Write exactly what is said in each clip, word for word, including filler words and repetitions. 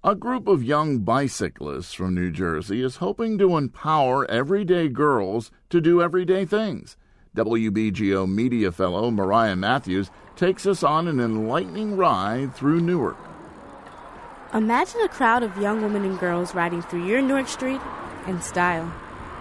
A group of young bicyclists from New Jersey is hoping to empower everyday girls to do everyday things. W B G O media fellow Mariah Matthews takes us on an enlightening ride through Newark. Imagine a crowd of young women and girls riding through your Newark Street in style.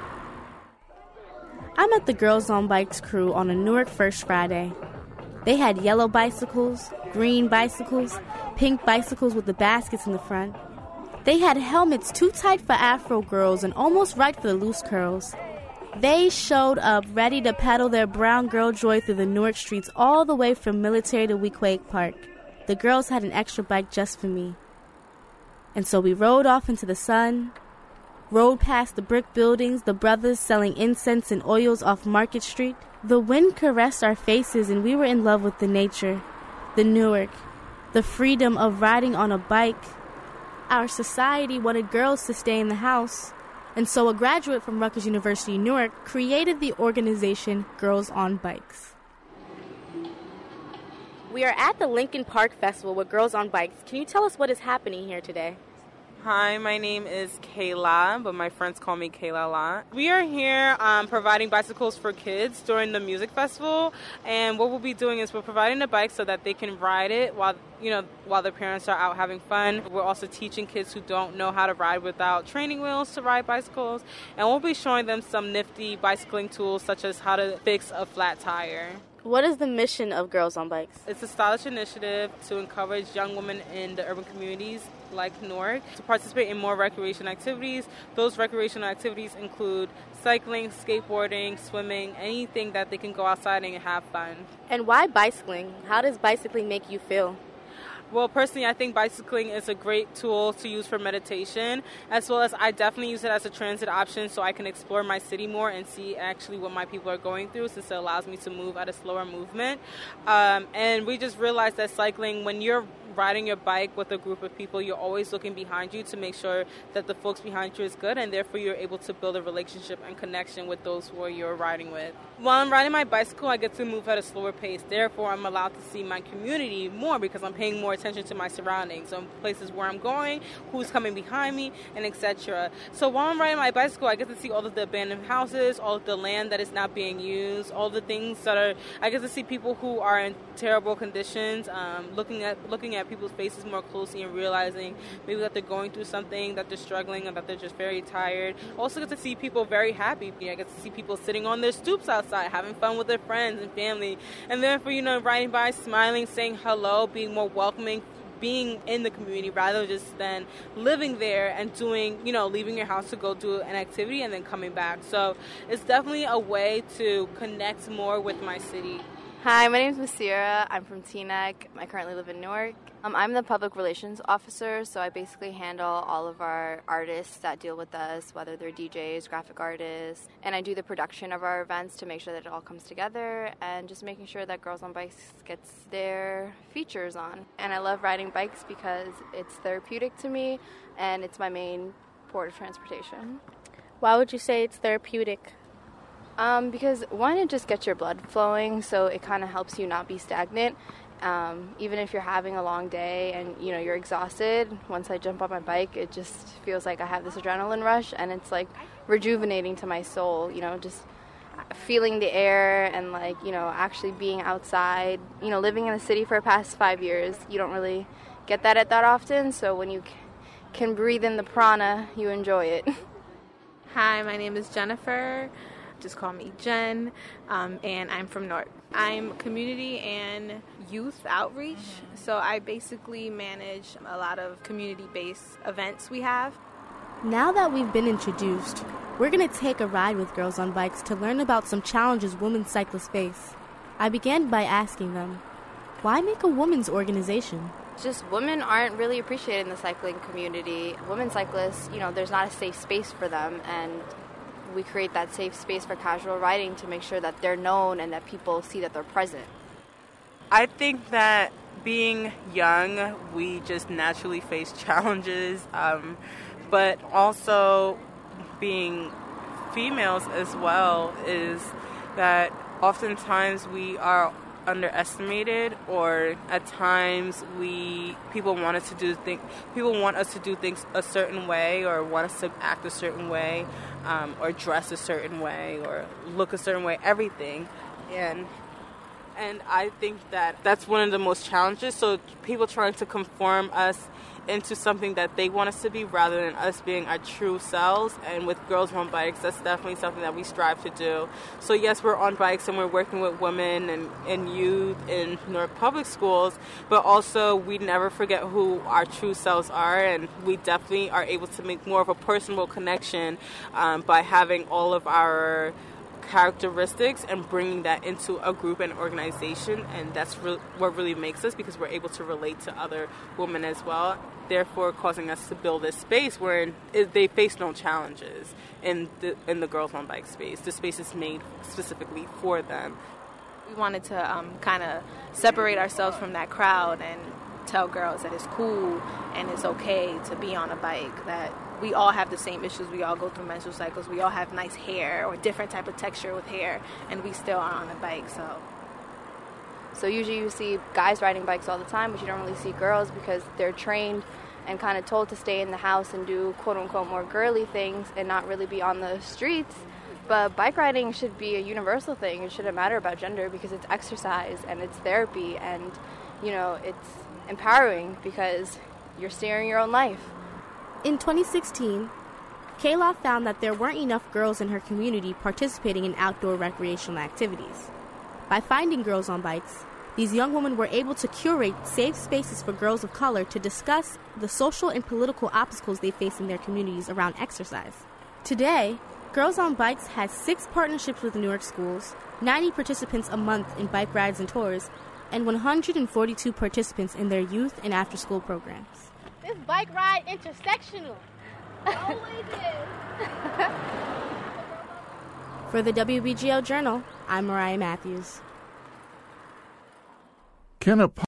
I met the Girls on Bikes crew on a Newark First Friday. They had yellow bicycles, green bicycles, pink bicycles with the baskets in the front. They had helmets too tight for Afro girls and almost right for the loose curls. They showed up ready to pedal their brown girl joy through the Newark streets all the way from Military to Weequahic Park. The girls had an extra bike just for me. And so we rode off into the sun, rode past the brick buildings, the brothers selling incense and oils off Market Street. The wind caressed our faces and we were in love with the nature, the Newark, the freedom of riding on a bike. Our society wanted girls to stay in the house, and so a graduate from Rutgers University, Newark, created the organization Girls on Bikes. We are at the Lincoln Park Festival with Girls on Bikes. Can you tell us what is happening here today? Hi, my name is Kayla, but my friends call me Kayla La. We are here um, providing bicycles for kids during the music festival, and what we'll be doing is we're providing a bike so that they can ride it while you know while their parents are out having fun. We're also teaching kids who don't know how to ride without training wheels to ride bicycles, and we'll be showing them some nifty bicycling tools such as how to fix a flat tire. What is the mission of Girls on Bikes? It's a stylish initiative to encourage young women in the urban communities like Newark to participate in more recreation activities. Those recreational activities include cycling, skateboarding, swimming, anything that they can go outside and have fun. And why bicycling? How does bicycling make you feel? Well, personally, I think bicycling is a great tool to use for meditation, as well as I definitely use it as a transit option so I can explore my city more and see actually what my people are going through, since it allows me to move at a slower movement. Um, and we just realized that cycling, when you're riding your bike with a group of people, you're always looking behind you to make sure that the folks behind you is good, and therefore you're able to build a relationship and connection with those who you're riding with. While I'm riding my bicycle, I get to move at a slower pace. Therefore, I'm allowed to see my community more because I'm paying more attention to my surroundings, so places where I'm going, who's coming behind me, and et cetera. So while I'm riding my bicycle, I get to see all of the abandoned houses, all of the land that is not being used, all the things that are. I get to see people who are in terrible conditions, um, looking at looking at people's faces more closely and realizing maybe that they're going through something, that they're struggling, or that they're just very tired. Also get to see people very happy. I get to see people sitting on their stoops outside, having fun with their friends and family, and therefore, you know, riding by, smiling, saying hello, being more welcoming, being in the community rather just than living there and doing, you know, leaving your house to go do an activity and then coming back. So it's definitely a way to connect more with my city. Hi, my name is Masira. I'm from Teaneck. I currently live in Newark. Um, I'm the public relations officer, so I basically handle all of our artists that deal with us, whether they're D Js, graphic artists, and I do the production of our events to make sure that it all comes together and just making sure that Girls on Bikes gets their features on. And I love riding bikes because it's therapeutic to me and it's my main port of transportation. Why would you say it's therapeutic? Um, because one, it just gets your blood flowing, so it kind of helps you not be stagnant. Um, even if you're having a long day and, you know, you're exhausted, once I jump on my bike, it just feels like I have this adrenaline rush, and it's, like, rejuvenating to my soul, you know, just feeling the air and, like, you know, actually being outside. You know, living in the city for the past five years, you don't really get that at that often, so when you c- can breathe in the prana, you enjoy it. Hi, my name is Jennifer. Just call me Jen, um, and I'm from Newark. I'm community and youth outreach, so I basically manage a lot of community-based events we have. Now that we've been introduced, we're going to take a ride with Girls on Bikes to learn about some challenges women cyclists face. I began by asking them, why make a women's organization? Just women aren't really appreciated in the cycling community. Women cyclists, you know, there's not a safe space for them, and we create that safe space for casual riding to make sure that they're known and that people see that they're present. I think that being young, we just naturally face challenges, um, but also being females as well is that oftentimes we are underestimated, or at times we people want us to do things people want us to do things a certain way, or want us to act a certain way, um, or dress a certain way, or look a certain way, everything. And and I think that that's one of the most challenges. So people trying to conform us into something that they want us to be rather than us being our true selves. And with Girls on Bikes, that's definitely something that we strive to do. So yes, we're on bikes and we're working with women and, and youth in Newark Public Schools, but also we never forget who our true selves are, and we definitely are able to make more of a personal connection um, by having all of our characteristics and bringing that into a group and organization, and that's re- what really makes us, because we're able to relate to other women as well, therefore causing us to build this space where it, they face no challenges in the in the Girls on Bike space. The space is made specifically for them. We wanted to um, kind of separate ourselves from that crowd and tell girls that it's cool and it's okay to be on a bike, that we all have the same issues. We all go through menstrual cycles. We all have nice hair or different type of texture with hair, and we still are on a bike. So, so usually you see guys riding bikes all the time, but you don't really see girls because they're trained and kind of told to stay in the house and do quote-unquote more girly things and not really be on the streets. But bike riding should be a universal thing. It shouldn't matter about gender, because it's exercise and it's therapy, and, you know, it's empowering because you're steering your own life. In twenty sixteen, Kayla found that there weren't enough girls in her community participating in outdoor recreational activities. By finding Girls on Bikes, these young women were able to curate safe spaces for girls of color to discuss the social and political obstacles they face in their communities around exercise. Today, Girls on Bikes has six partnerships with Newark schools, ninety participants a month in bike rides and tours, and one hundred forty-two participants in their youth and after-school programs. This bike ride intersectional. Always is. For the W B G O Journal, I'm Mariah Matthews. Can a